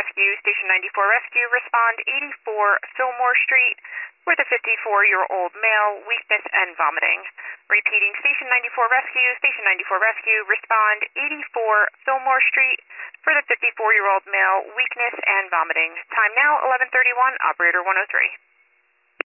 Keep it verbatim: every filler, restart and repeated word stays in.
Rescue, Station ninety-four Rescue, respond eighty-four Fillmore Street with a fifty-four-year-old male, weakness and vomiting. Repeating, Station ninety-four Rescue, Station ninety-four Rescue, respond eighty-four Fillmore Street for the fifty-four-year-old male, weakness and vomiting. Time now, eleven thirty-one, operator one oh three.